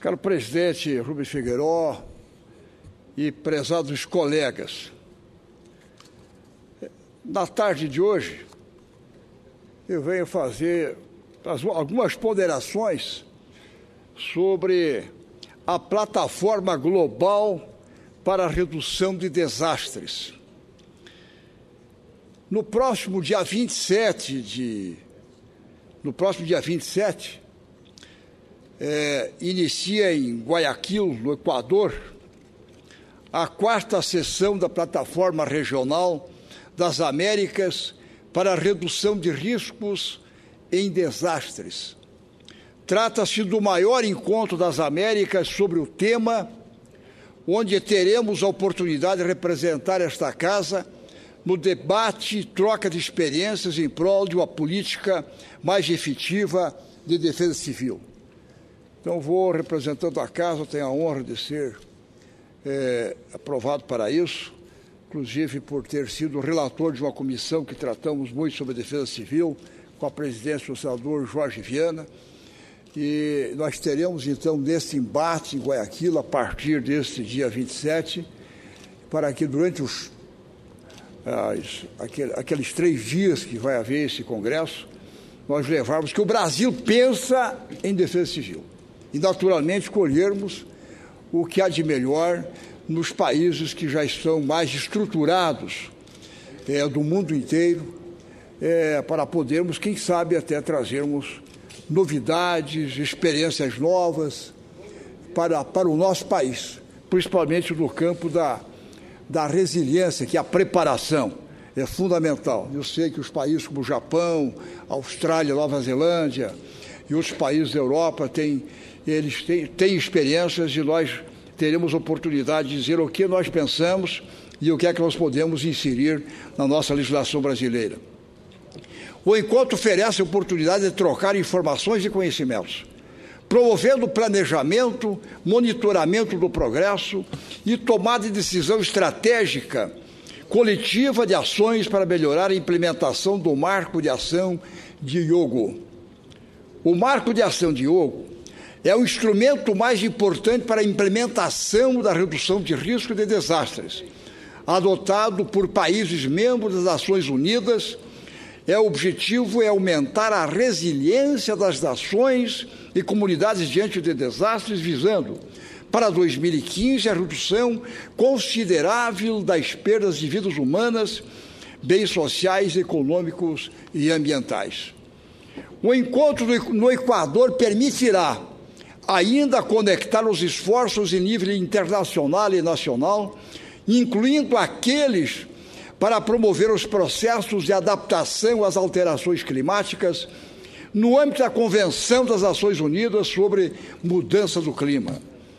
Caro presidente Rubens Figueiró e prezados colegas, na tarde de hoje eu venho fazer algumas ponderações sobre a plataforma global para a redução de desastres. No próximo dia 27, inicia em Guayaquil, no Equador, a 4ª sessão da Plataforma Regional das Américas para a redução de riscos em desastres. Trata-se do maior encontro das Américas sobre o tema, onde teremos a oportunidade de representar esta casa no debate e troca de experiências em prol de uma política mais efetiva de defesa civil. Então, vou representando a casa, tenho a honra de ser aprovado para isso, inclusive por ter sido relator de uma comissão que tratamos muito sobre a defesa civil, com a presidência do senador Jorge Viana. E nós teremos, então, nesse embate em Guayaquil, a partir deste dia 27, para que durante aqueles 3 dias que vai haver esse congresso, nós levarmos que o Brasil pensa em defesa civil e, naturalmente, colhermos o que há de melhor nos países que já estão mais estruturados do mundo inteiro, para podermos, quem sabe, até trazermos novidades, experiências novas para o nosso país, principalmente no campo da resiliência, que a preparação é fundamental. Eu sei que os países como o Japão, Austrália, Nova Zelândia e outros países da Europa têm experiências, e nós teremos oportunidade de dizer o que nós pensamos e o que é que nós podemos inserir na nossa legislação brasileira. O encontro oferece a oportunidade de trocar informações e conhecimentos, promovendo planejamento, monitoramento do progresso e tomada de decisão estratégica coletiva de ações para melhorar a implementação do Marco de Ação de Hyogo. O Marco de Ação de Hyogo é o instrumento mais importante para a implementação da redução de risco de desastres, adotado por países membros das Nações Unidas. O objetivo é aumentar a resiliência das nações e comunidades diante de desastres, visando, para 2015, a redução considerável das perdas de vidas humanas, bens sociais, econômicos e ambientais. O encontro no Equador permitirá ainda conectar os esforços em nível internacional e nacional, incluindo aqueles para promover os processos de adaptação às alterações climáticas no âmbito da Convenção das Nações Unidas sobre Mudança do Clima.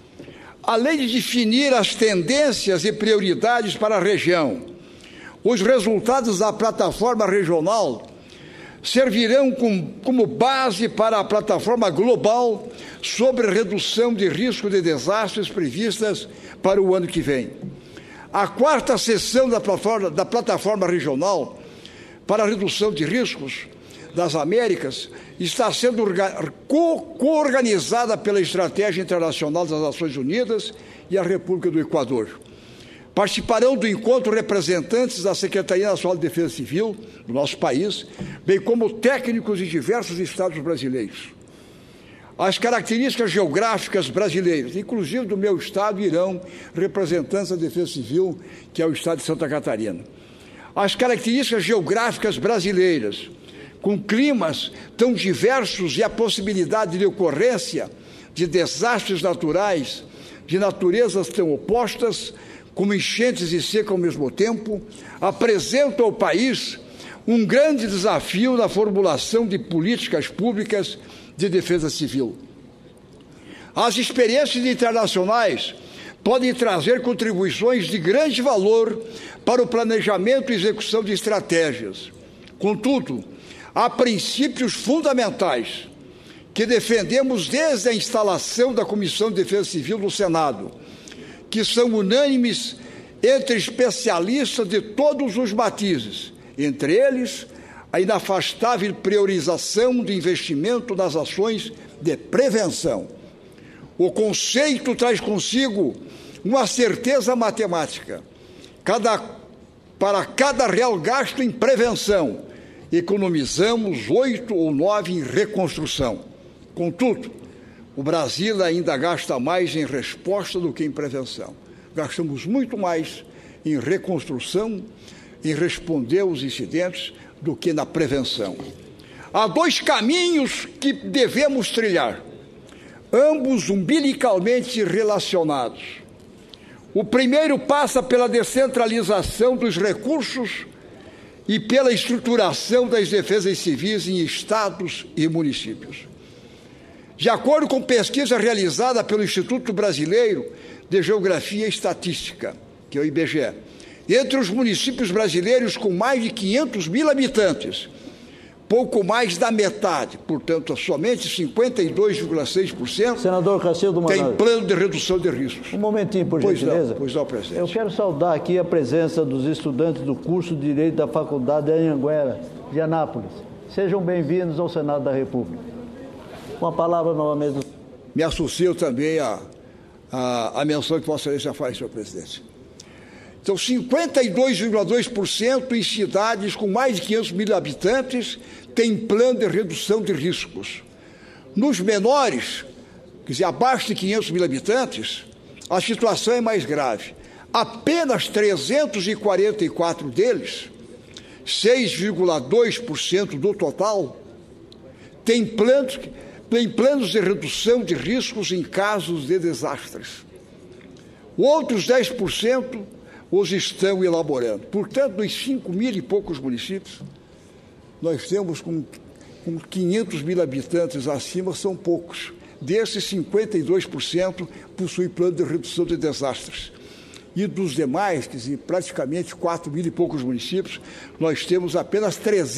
Além de definir as tendências e prioridades para a região, os resultados da plataforma regional servirão como base para a plataforma global sobre redução de risco de desastres previstas para o ano que vem. A 4ª sessão da plataforma regional para a redução de riscos das Américas está sendo co-organizada pela Estratégia Internacional das Nações Unidas e a República do Equador. Participarão do encontro representantes da Secretaria Nacional de Defesa Civil do nosso país, bem como técnicos de diversos estados brasileiros. As características geográficas brasileiras, inclusive do meu estado, irão representantes da Defesa Civil, que é o estado de Santa Catarina. As características geográficas brasileiras, com climas tão diversos e a possibilidade de ocorrência de desastres naturais de naturezas tão opostas, como enchentes e seca ao mesmo tempo, apresentam ao país um grande desafio na formulação de políticas públicas de defesa civil. As experiências internacionais podem trazer contribuições de grande valor para o planejamento e execução de estratégias. Contudo, há princípios fundamentais que defendemos desde a instalação da Comissão de Defesa Civil no Senado, que são unânimes entre especialistas de todos os matizes, entre eles a inafastável priorização do investimento nas ações de prevenção. O conceito traz consigo uma certeza matemática. Para cada real gasto em prevenção, economizamos 8 ou 9 em reconstrução. Contudo, o Brasil ainda gasta mais em resposta do que em prevenção. Gastamos muito mais em reconstrução, em responder aos incidentes, do que na prevenção. Há 2 caminhos que devemos trilhar, ambos umbilicalmente relacionados. O primeiro passa pela descentralização dos recursos e pela estruturação das defesas civis em estados e municípios. De acordo com pesquisa realizada pelo Instituto Brasileiro de Geografia e Estatística, que é o IBGE, entre os municípios brasileiros com mais de 500 mil habitantes, pouco mais da metade, portanto, somente 52,6%, Senador Cacildo Manoel, tem plano de redução de riscos. Um momentinho, por gentileza. Pois não, presidente. Eu quero saudar aqui a presença dos estudantes do curso de Direito da Faculdade de Anhanguera, de Anápolis. Sejam bem-vindos ao Senado da República. Com a palavra novamente. Me associo também à menção que Vossa Excelência faz, senhor presidente. Então, 52,2% em cidades com mais de 500 mil habitantes têm plano de redução de riscos. Nos menores, quer dizer, abaixo de 500 mil habitantes, a situação é mais grave. Apenas 344 deles, 6,2% do total, têm planos de redução de riscos em casos de desastres. Outros 10% os estão elaborando. Portanto, dos 5 mil e poucos municípios, nós temos com 500 mil habitantes acima, são poucos. Desses, 52% possuem plano de redução de desastres. E dos demais, quer dizer, praticamente 4 mil e poucos municípios, nós temos apenas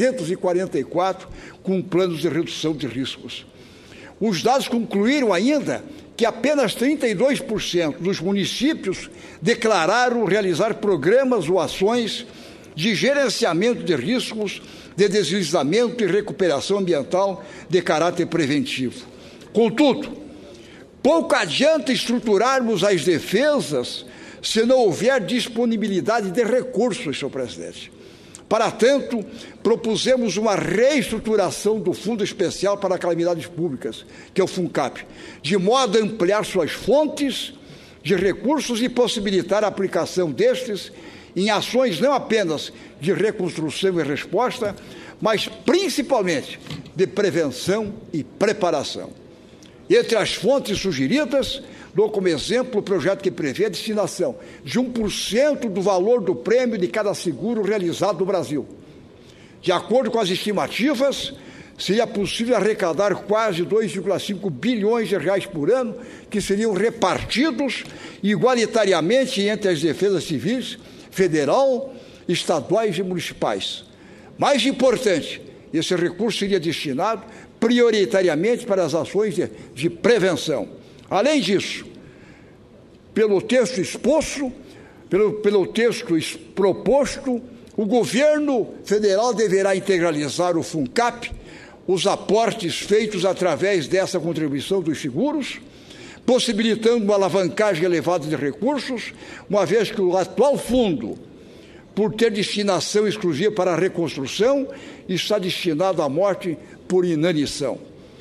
344 com planos de redução de riscos. Os dados concluíram ainda que apenas 32% dos municípios declararam realizar programas ou ações de gerenciamento de riscos, de deslizamento e recuperação ambiental de caráter preventivo. Contudo, pouco adianta estruturarmos as defesas se não houver disponibilidade de recursos, senhor presidente. Para tanto, propusemos uma reestruturação do Fundo Especial para Calamidades Públicas, que é o FUNCAP, de modo a ampliar suas fontes de recursos e possibilitar a aplicação destes em ações não apenas de reconstrução e resposta, mas principalmente de prevenção e preparação. Entre as fontes sugeridas, dou como exemplo o projeto que prevê a destinação de 1% do valor do prêmio de cada seguro realizado no Brasil. De acordo com as estimativas, seria possível arrecadar quase 2,5 bilhões de reais por ano, que seriam repartidos igualitariamente entre as defesas civis, federal, estaduais e municipais. Mais importante, esse recurso seria destinado prioritariamente para as ações de prevenção. Além disso, pelo texto exposto, pelo texto proposto, o governo federal deverá integralizar o FUNCAP, os aportes feitos através dessa contribuição dos seguros, possibilitando uma alavancagem elevada de recursos, uma vez que o atual fundo, por ter destinação exclusiva para a reconstrução, está destinado à morte por inanição.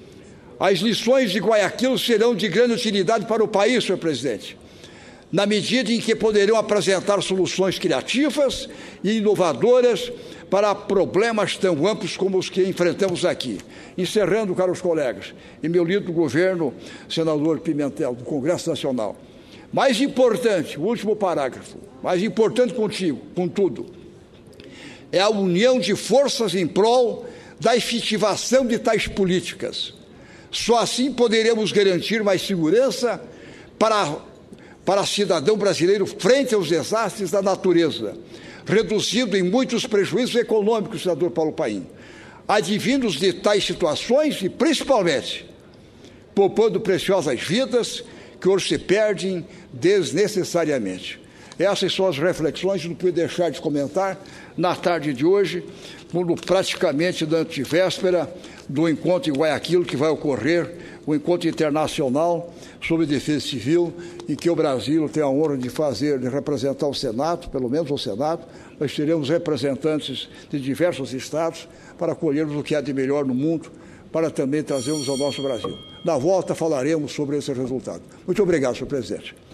As lições de Guayaquil serão de grande utilidade para o país, senhor presidente, na medida em que poderão apresentar soluções criativas e inovadoras para problemas tão amplos como os que enfrentamos aqui. Encerrando, caros colegas, em meu líder do governo, senador Pimentel, do Congresso Nacional, mais importante, o último parágrafo, mais importante contudo, é a união de forças em prol da efetivação de tais políticas. Só assim poderemos garantir mais segurança para cidadão brasileiro frente aos desastres da natureza, reduzindo em muitos prejuízos econômicos, senador Paulo Paim, advindos de tais situações e, principalmente, poupando preciosas vidas que hoje se perdem desnecessariamente. Essas são as reflexões que não pude deixar de comentar na tarde de hoje, quando praticamente da antevéspera do encontro em Guayaquil, que vai ocorrer, o encontro internacional sobre defesa civil, em que o Brasil tem a honra de representar o Senado, pelo menos o Senado. Nós teremos representantes de diversos estados para colhermos o que há de melhor no mundo, para também trazermos ao nosso Brasil. Na volta falaremos sobre esse resultado. Muito obrigado, senhor presidente.